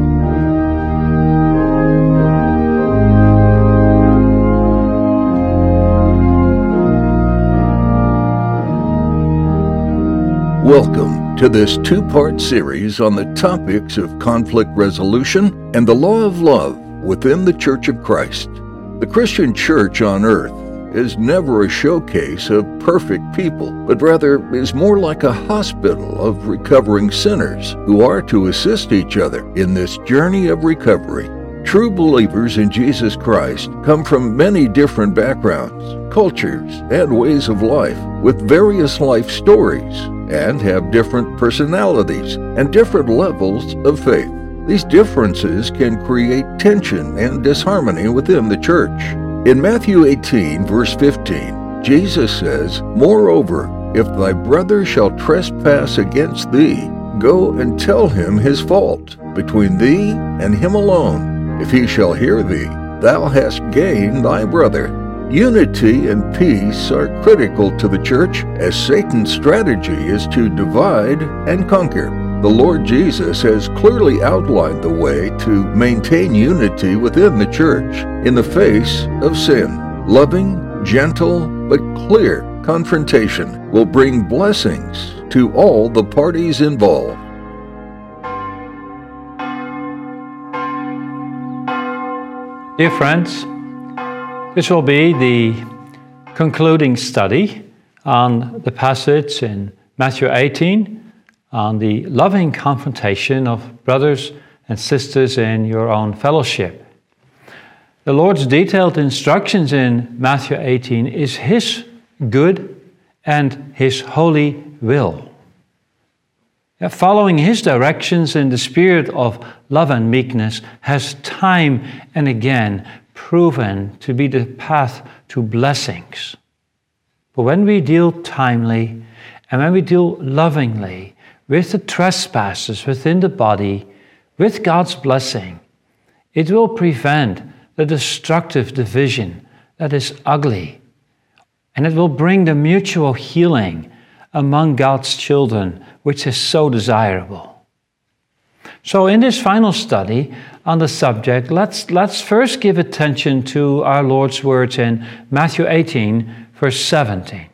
Welcome to this two-part series on the topics of conflict resolution and the law of love within the Church of Christ. The Christian church on earth is never a showcase of perfect people, but rather is more like a hospital of recovering sinners who are to assist each other in this journey of recovery. True believers in Jesus Christ come from many different backgrounds, cultures, and ways of life, with various life stories, and have different personalities and different levels of faith. These differences can create tension and disharmony within the church. In Matthew 18, verse 15, Jesus says, "Moreover, if thy brother shall trespass against thee, go and tell him his fault between thee and him alone. If he shall hear thee, thou hast gained thy brother." Unity and peace are critical to the church, as Satan's strategy is to divide and conquer. The Lord Jesus has clearly outlined the way to maintain unity within the church in the face of sin. Loving, gentle, but clear confrontation will bring blessings to all the parties involved. Dear friends, this will be the concluding study on the passage in Matthew 18 on the loving confrontation of brothers and sisters in your own fellowship. The Lord's detailed instructions in Matthew 18 is His good and His holy will. Following His directions in the spirit of love and meekness has time and again proven to be the path to blessings. But when we deal timely and when we deal lovingly with the trespasses within the body, with God's blessing, it will prevent the destructive division that is ugly, and it will bring the mutual healing among God's children, which is so desirable. So in this final study on the subject, let's first give attention to our Lord's words in Matthew 18, verse 17.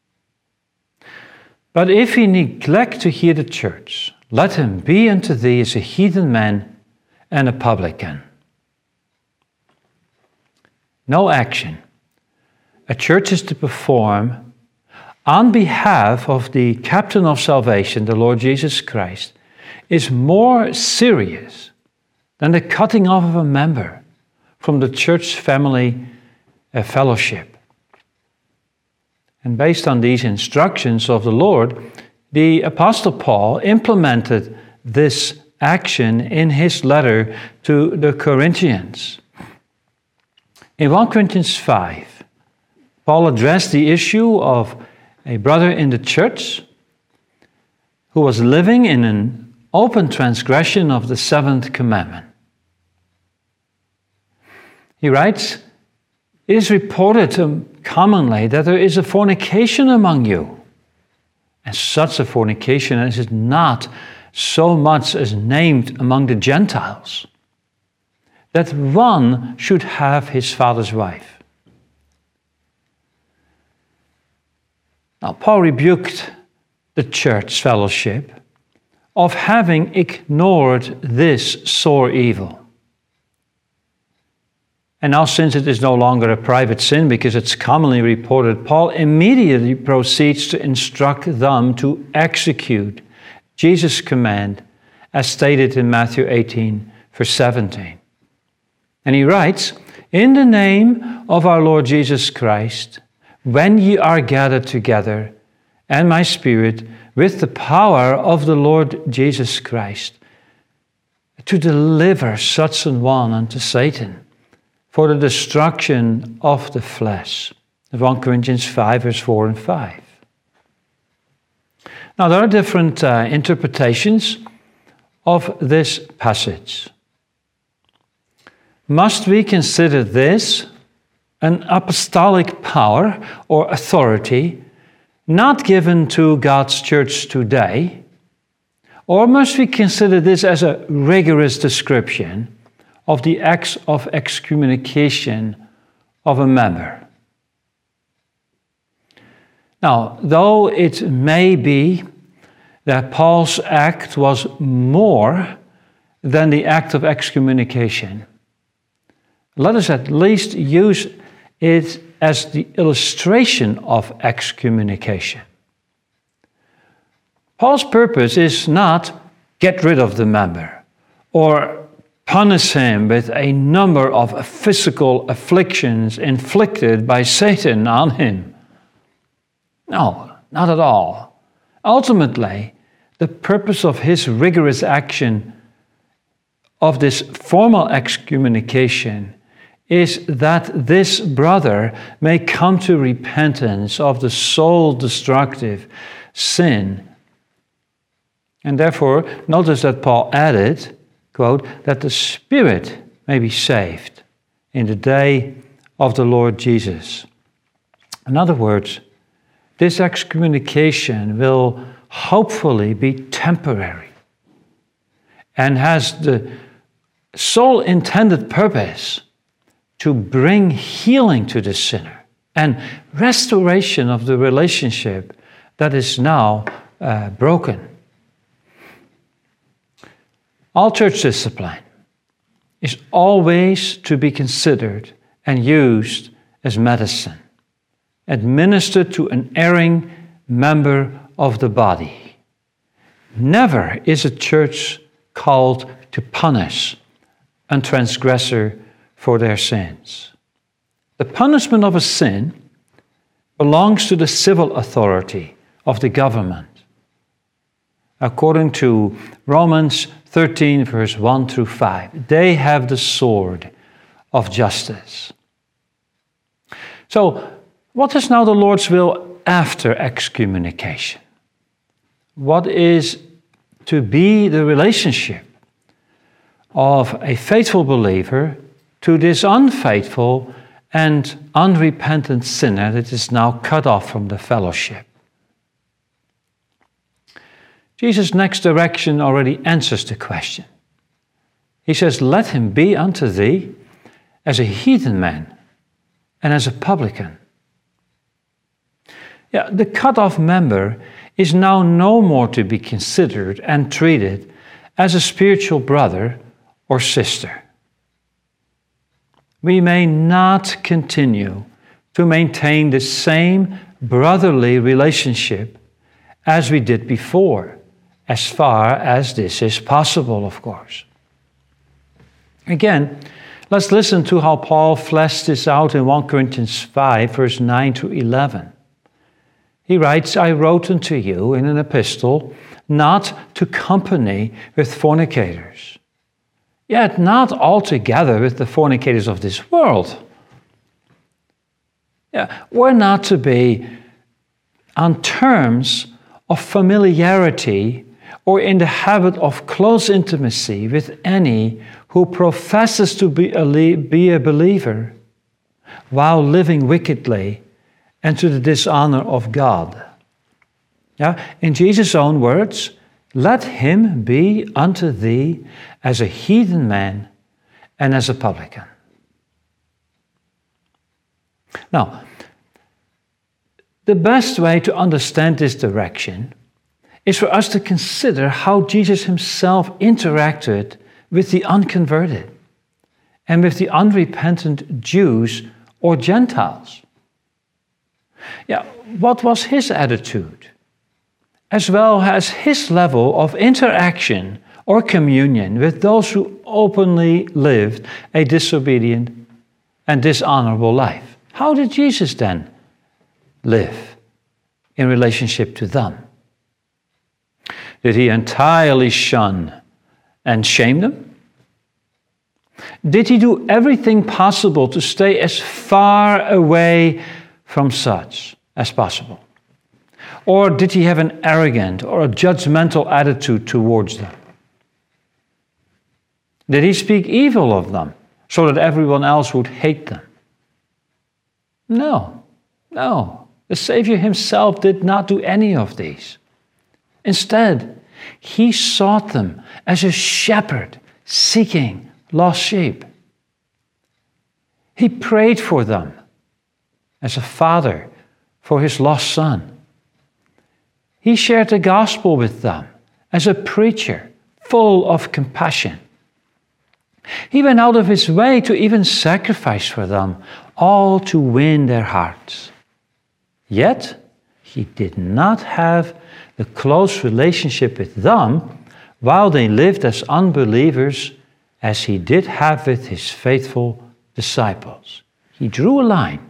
"But if he neglect to hear the church, let him be unto thee as a heathen man and a publican." No action a church is to perform on behalf of the captain of salvation, the Lord Jesus Christ, is more serious than the cutting off of a member from the church family fellowship. And based on these instructions of the Lord, the Apostle Paul implemented this action in his letter to the Corinthians. In 1 Corinthians 5, Paul addressed the issue of a brother in the church who was living in an open transgression of the seventh commandment. He writes, "It is reported commonly that there is a fornication among you, and such a fornication as is not so much as named among the Gentiles, that one should have his father's wife." Now, Paul rebuked the church fellowship of having ignored this sore evil. And now, since it is no longer a private sin because it's commonly reported, Paul immediately proceeds to instruct them to execute Jesus' command as stated in Matthew 18, verse 17. And he writes, "In the name of our Lord Jesus Christ, when ye are gathered together, and my Spirit, with the power of the Lord Jesus Christ, to deliver such an one unto Satan, for the destruction of the flesh." 1 Corinthians 5, verse 4 and 5. Now, there are different interpretations of this passage. Must we consider this an apostolic power or authority not given to God's church today, Or must we consider this as a rigorous description of the acts of excommunication of a member? Now, though it may be that Paul's act was more than the act of excommunication, let us at least use it as the illustration of excommunication. Paul's purpose is not get rid of the member or punish him with a number of physical afflictions inflicted by Satan on him. No, not at all. Ultimately, the purpose of his rigorous action of this formal excommunication is that this brother may come to repentance of the soul-destructive sin. And therefore, notice that Paul added, quote, that the spirit may be saved in the day of the Lord Jesus. In other words, this excommunication will hopefully be temporary and has the sole intended purpose to bring healing to the sinner and restoration of the relationship that is now broken. All church discipline is always to be considered and used as medicine, administered to an erring member of the body. Never is a church called to punish a transgressor for their sins. The punishment of a sin belongs to the civil authority of the government. According to Romans 13, verse 1 through 5, they have the sword of justice. So, what is now the Lord's will after excommunication? What is to be the relationship of a faithful believer to this unfaithful and unrepentant sinner that is now cut off from the fellowship? Jesus' next direction already answers the question. He says, let him be unto thee as a heathen man and as a publican. Yeah, the cut-off member is now no more to be considered and treated as a spiritual brother or sister. We may not continue to maintain the same brotherly relationship as we did before, as far as this is possible, of course. Again, let's listen to how Paul fleshed this out in 1 Corinthians 5, verse 9 to 11. He writes, I wrote unto you in an epistle not to company with fornicators, yet not altogether with the fornicators of this world. We're not to be on terms of familiarity or in the habit of close intimacy with any who professes to be a believer while living wickedly and to the dishonor of God. In Jesus' own words, let him be unto thee as a heathen man and as a publican. Now, the best way to understand this direction is for us to consider how Jesus himself interacted with the unconverted and with the unrepentant Jews or Gentiles. What was his attitude, as well as his level of interaction or communion with those who openly lived a disobedient and dishonorable life? How did Jesus then live in relationship to them? Did he entirely shun and shame them? Did he do everything possible to stay as far away from such as possible? Or did he have an arrogant or a judgmental attitude towards them? Did he speak evil of them so that everyone else would hate them? No. The Savior himself did not do any of these. Instead, He sought them as a shepherd seeking lost sheep. He prayed for them as a father for his lost son. He shared the gospel with them as a preacher full of compassion. He went out of his way to even sacrifice for them, all to win their hearts. Yet, he did not have the close relationship with them while they lived as unbelievers as he did have with his faithful disciples. He drew a line.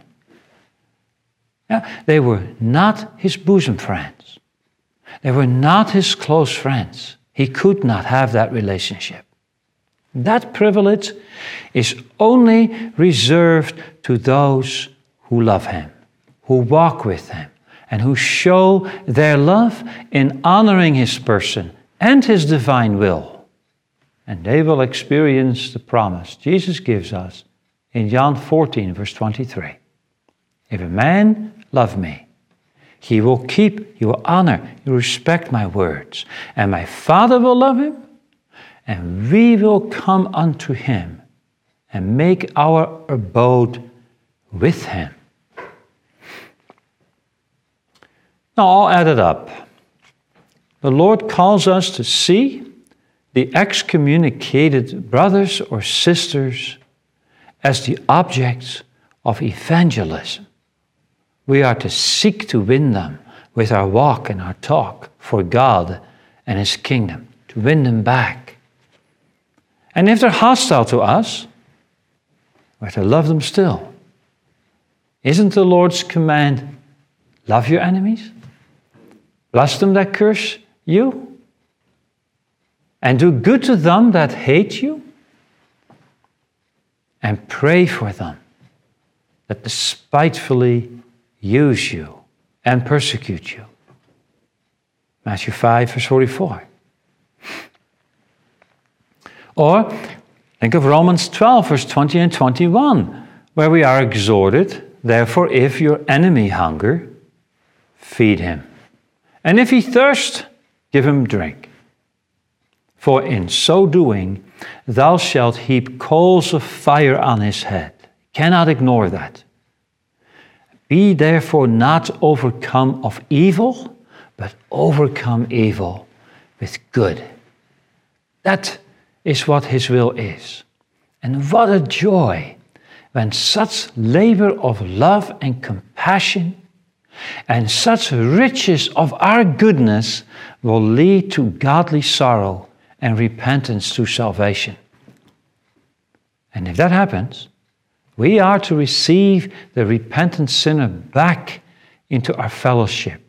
They were not his bosom friends. They were not his close friends. He could not have that relationship. That privilege is only reserved to those who love him, who walk with him, and who show their love in honoring his person and his divine will. And they will experience the promise Jesus gives us in John 14, verse 23. If a man love me, he will keep, he will honor, he will respect my words. And my Father will love him, and we will come unto him and make our abode with him. Now, all added up, the Lord calls us to see the excommunicated brothers or sisters as the objects of evangelism. We are to seek to win them with our walk and our talk for God and his kingdom, to win them back. And if they're hostile to us, we're to love them still. Isn't the Lord's command, love your enemies? Bless them that curse you? And do good to them that hate you? And pray for them that despitefully use you and persecute you. Matthew 5, verse 44. Or think of Romans 12, verse 20 and 21, where we are exhorted, therefore, if your enemy hunger, feed him. And if he thirst, give him drink. For in so doing, thou shalt heap coals of fire on his head. Cannot ignore that. Be therefore not overcome of evil, but overcome evil with good. That is what his will is. And what a joy when such labor of love and compassion and such riches of our goodness will lead to godly sorrow and repentance to salvation. And if that happens, we are to receive the repentant sinner back into our fellowship.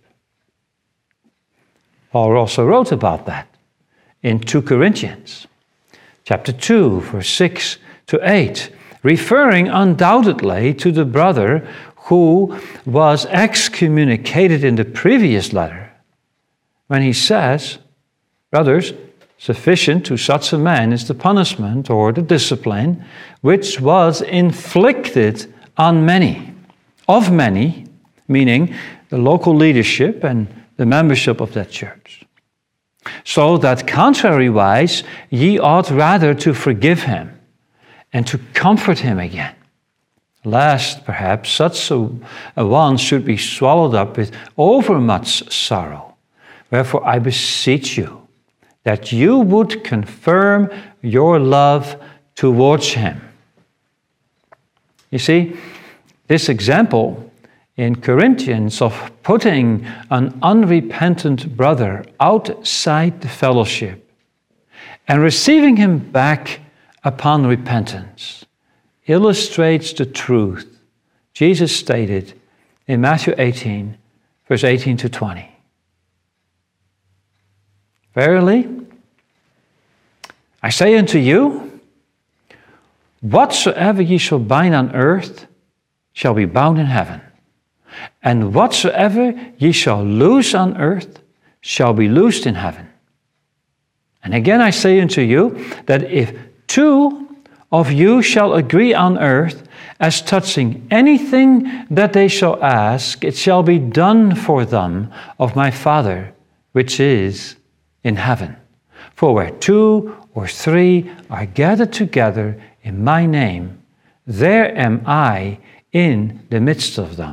Paul also wrote about that in 2 Corinthians, chapter 2, verse 6 to 8, referring undoubtedly to the brother who was excommunicated in the previous letter, when he says, brothers, sufficient to such a man is the punishment or the discipline which was inflicted on many, of many, meaning the local leadership and the membership of that church. So that contrariwise, ye ought rather to forgive him and to comfort him again. Lest, perhaps, such a one should be swallowed up with overmuch sorrow. Wherefore I beseech you, that you would confirm your love towards him. You see, this example in Corinthians of putting an unrepentant brother outside the fellowship and receiving him back upon repentance illustrates the truth Jesus stated in Matthew 18, verse 18 to 20. Verily, I say unto you, whatsoever ye shall bind on earth shall be bound in heaven, and whatsoever ye shall loose on earth shall be loosed in heaven. And again I say unto you, that if two of you shall agree on earth as touching anything that they shall ask, it shall be done for them of my Father which is in heaven. For where 2 or 3 are gathered together in my name, there am I in the midst of them.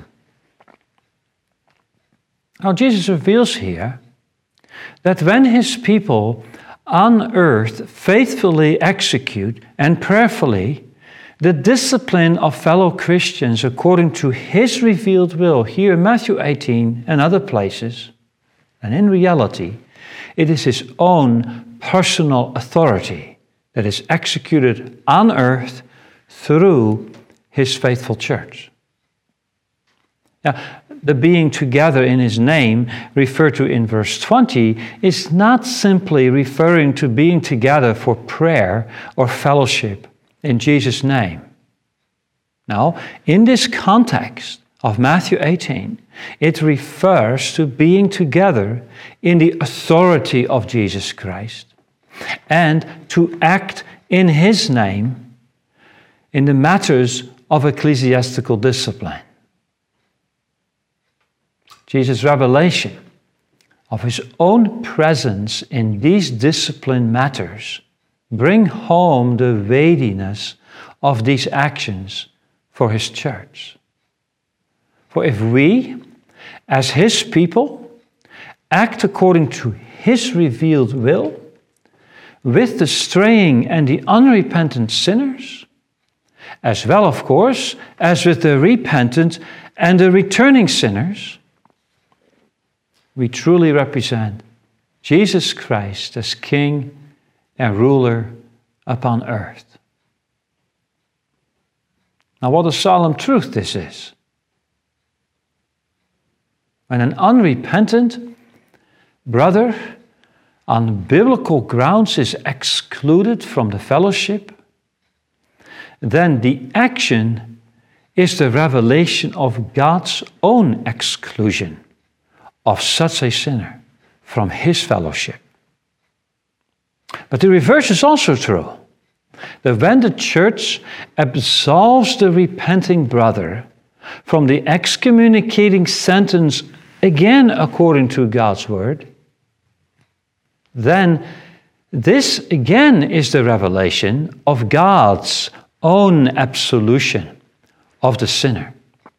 Now Jesus reveals here that when his people on earth faithfully execute and prayerfully the discipline of fellow Christians according to his revealed will, here in Matthew 18 and other places, and in reality, it is his own personal authority that is executed on earth through his faithful church. Now, the being together in his name referred to in verse 20 is not simply referring to being together for prayer or fellowship in Jesus' name. Now, in this context of Matthew 18, it refers to being together in the authority of Jesus Christ and to act in his name in the matters of ecclesiastical discipline. Jesus' revelation of his own presence in these discipline matters bring home the weightiness of these actions for his church. For if we, as his people, act according to his revealed will, with the straying and the unrepentant sinners, as well, of course, as with the repentant and the returning sinners, we truly represent Jesus Christ as King and ruler upon earth. Now, what a solemn truth this is. When an unrepentant brother on biblical grounds is excluded from the fellowship, then the action is the revelation of God's own exclusion of such a sinner from his fellowship. But the reverse is also true. That when the church absolves the repenting brother from the excommunicating sentence, again according to God's word, then this again is the revelation of God's own absolution of the sinner.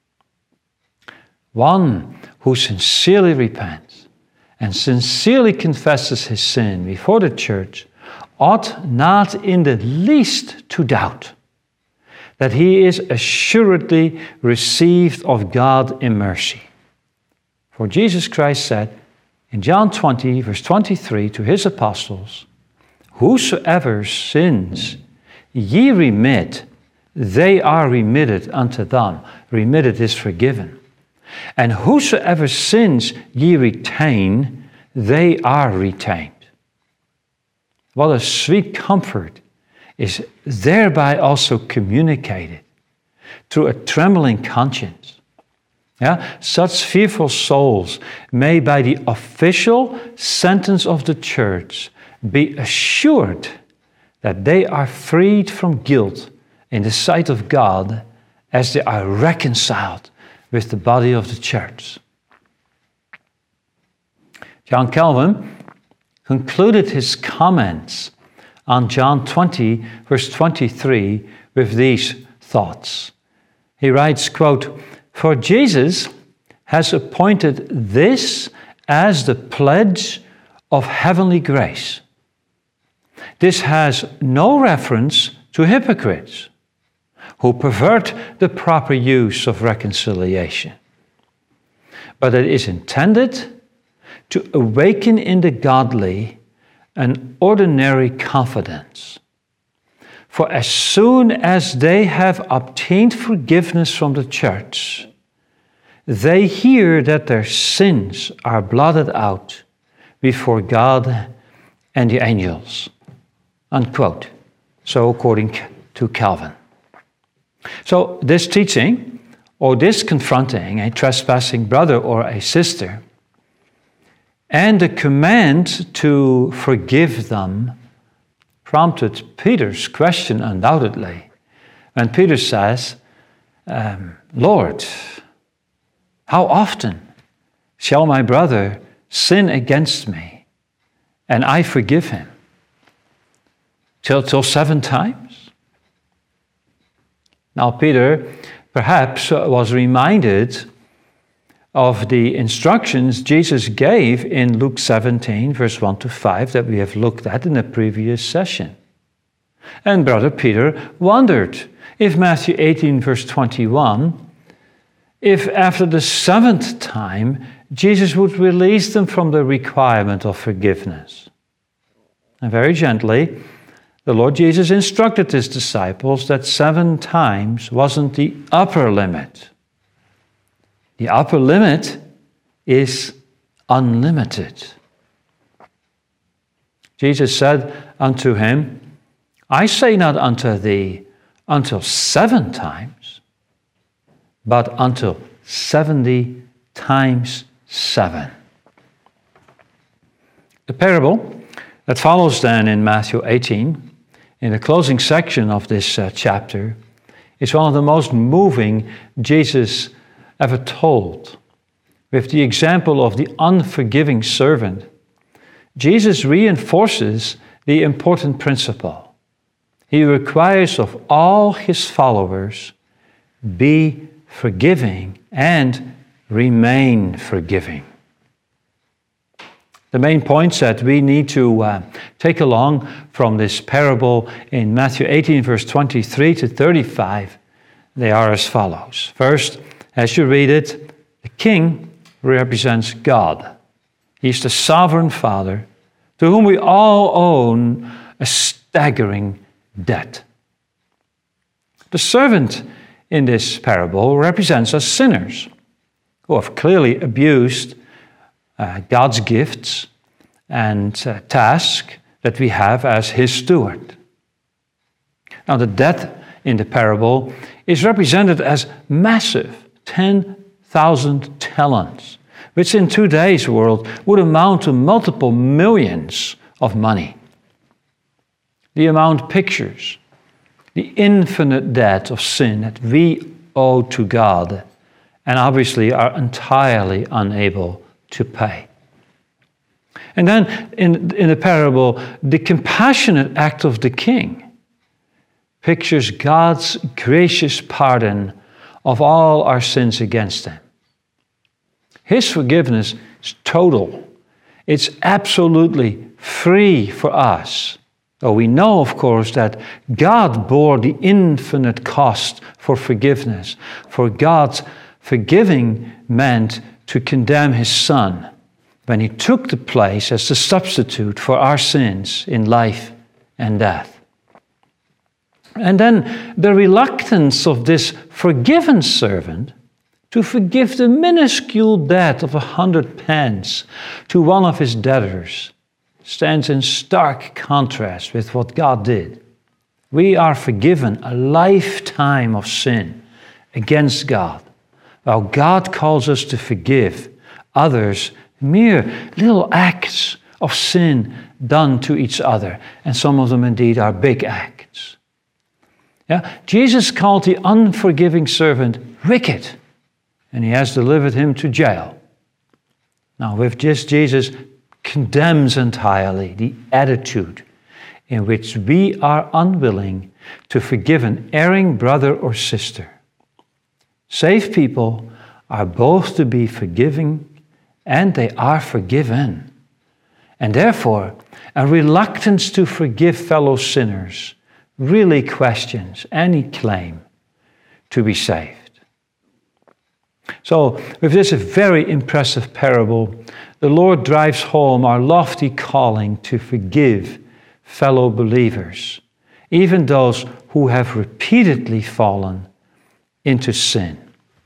One who sincerely repents and sincerely confesses his sin before the church ought not in the least to doubt that he is assuredly received of God in mercy. For Jesus Christ said in John 20, verse 23 to his apostles, "Whosoever sins ye remit, they are remitted unto them." Remitted is forgiven. "And whosoever sins ye retain, they are retained." What a sweet comfort is thereby also communicated through a trembling conscience. Such fearful souls may by the official sentence of the church be assured that they are freed from guilt in the sight of God as they are reconciled with the body of the church. John Calvin concluded his comments on John 20, verse 23, with these thoughts. He writes, quote, "For Jesus has appointed this as the pledge of heavenly grace. This has no reference to hypocrites who pervert the proper use of reconciliation, but it is intended to awaken in the godly an ordinary confidence. For as soon as they have obtained forgiveness from the church, they hear that their sins are blotted out before God and the angels." Unquote. So according to Calvin. So this teaching, or this confronting a trespassing brother or a sister, and the command to forgive them prompted Peter's question undoubtedly. And Peter says, "Lord, how often shall my brother sin against me, and I forgive him. Till 7 times. Now Peter perhaps was reminded of the instructions Jesus gave in Luke 17, verse 1 to 5, that we have looked at in the previous session. And Brother Peter wondered if Matthew 18, verse 21, if after the 7th time, Jesus would release them from the requirement of forgiveness. And very gently, the Lord Jesus instructed his disciples that 7 times wasn't the upper limit. The upper limit is unlimited. Jesus said unto him, I say not unto thee until 7 times, but until 70 times 7. The parable that follows then in Matthew 18, in the closing section of this chapter, is one of the most moving Jesus ever told. With the example of the unforgiving servant, Jesus reinforces the important principle. He requires of all his followers, be forgiving and remain forgiving. The main points that we need to take along from this parable in Matthew 18, verse 23 to 35, they are as follows. First, as you read it, the king represents God. He's the sovereign Father to whom we all owe a staggering debt. The servant in this parable represents us sinners who have clearly abused God's gifts and task that we have as his steward. Now, the debt in the parable is represented as massive 10,000 talents, which in today's world would amount to multiple millions of money. The amount pictures the infinite debt of sin that we owe to God and obviously are entirely unable to pay. And then in the parable, the compassionate act of the king pictures God's gracious pardon of all our sins against him. His forgiveness is total. It's absolutely free for us. Though we know, of course, that God bore the infinite cost for forgiveness. For God's forgiving meant to condemn his Son when he took the place as the substitute for our sins in life and death. And then the reluctance of this forgiven servant to forgive the minuscule debt of 100 pence to one of his debtors stands in stark contrast with what God did. We are forgiven a lifetime of sin against God, while God calls us to forgive others mere little acts of sin done to each other, and some of them indeed are big acts. Yeah? Jesus called the unforgiving servant wicked, and he has delivered him to jail. Now, with this, Jesus condemns entirely the attitude in which we are unwilling to forgive an erring brother or sister. Saved people are both to be forgiving and they are forgiven. And therefore, a reluctance to forgive fellow sinners really questions any claim to be saved. So, with this very impressive parable, the Lord drives home our lofty calling to forgive fellow believers, even those who have repeatedly fallen into sin.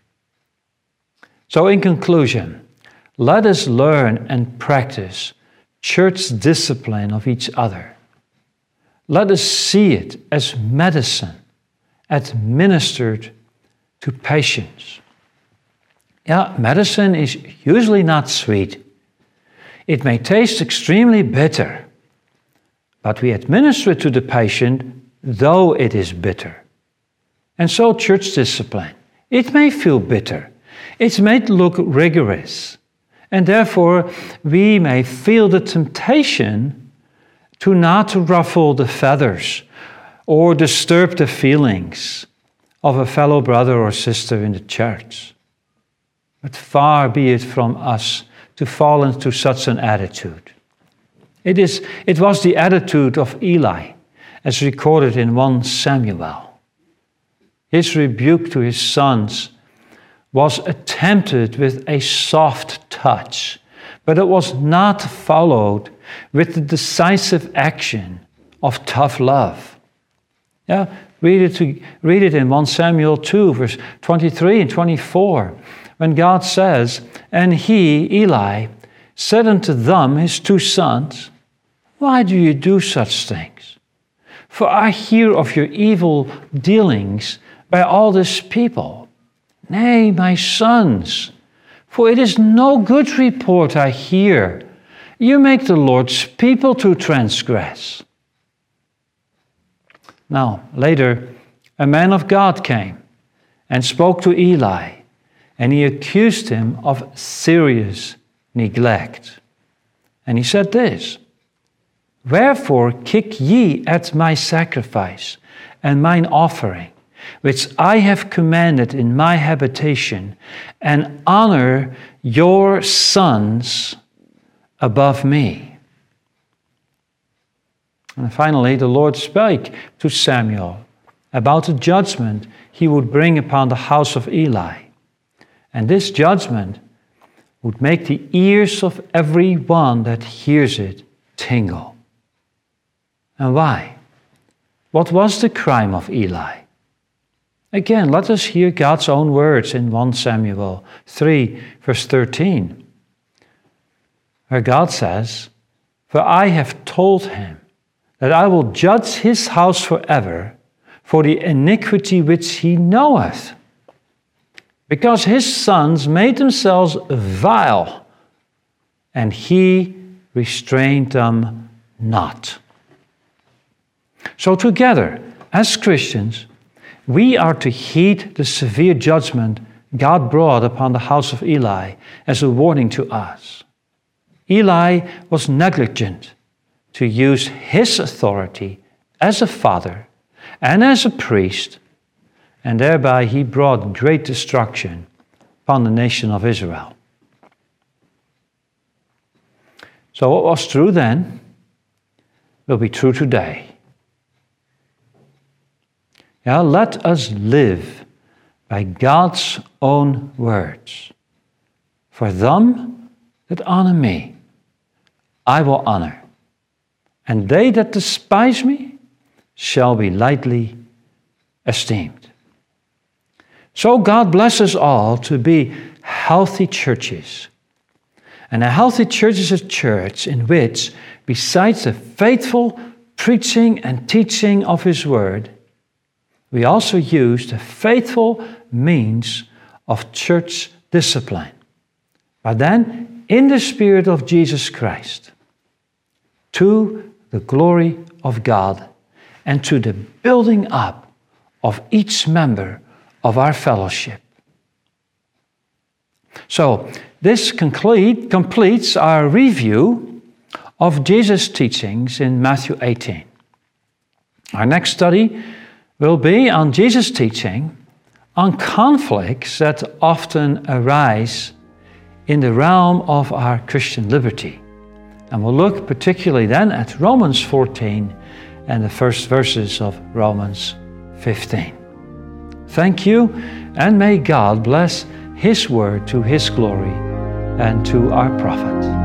So, in conclusion, let us learn and practice church discipline of each other. Let us see it as medicine administered to patients. Yeah, medicine is usually not sweet. It may taste extremely bitter, but we administer it to the patient though it is bitter. And so church discipline, it may feel bitter. It may look rigorous, And therefore, we may feel the temptation to not ruffle the feathers or disturb the feelings of a fellow brother or sister in the church. But far be it from us to fall into such an attitude. It was the attitude of Eli, as recorded in 1 Samuel. His rebuke to his sons was attempted with a soft touch, but it was not followed with the decisive action of tough love. Yeah, read it in 1 Samuel 2, verse 23 and 24, when God says, "And he, Eli, said unto them, his 2 sons, Why do you do such things? For I hear of your evil dealings by all this people. Nay, my sons, for it is no good report I hear. You make the Lord's people to transgress." Now, later, a man of God came and spoke to Eli, and he accused him of serious neglect. And he said this, "Wherefore kick ye at my sacrifice and mine offering, which I have commanded in my habitation, and honor your sons above me?" And finally, the Lord spake to Samuel about the judgment he would bring upon the house of Eli. And this judgment would make the ears of every one that hears it tingle. And why? What was the crime of Eli? Again, let us hear God's own words in 1 Samuel 3, verse 13, where God says, "For I have told him that I will judge his house forever for the iniquity which he knoweth, because his sons made themselves vile, and he restrained them not." So together, as Christians, we are to heed the severe judgment God brought upon the house of Eli as a warning to us. Eli was negligent to use his authority as a father and as a priest, and thereby he brought great destruction upon the nation of Israel. So what was true then will be true today. Yeah, let us live by God's own words. "For them that honor me, I will honor, and they that despise me shall be lightly esteemed." So God bless us all to be healthy churches. And a healthy church is a church in which, besides the faithful preaching and teaching of His Word, we also use the faithful means of church discipline, but then in the Spirit of Jesus Christ, to the glory of God and to the building up of each member of our fellowship. So, this completes our review of Jesus' teachings in Matthew 18. Our next study will be on Jesus' teaching on conflicts that often arise in the realm of our Christian liberty. And we'll look particularly then at Romans 14 and the first verses of Romans 15. Thank you, and may God bless His word to His glory and to our profit.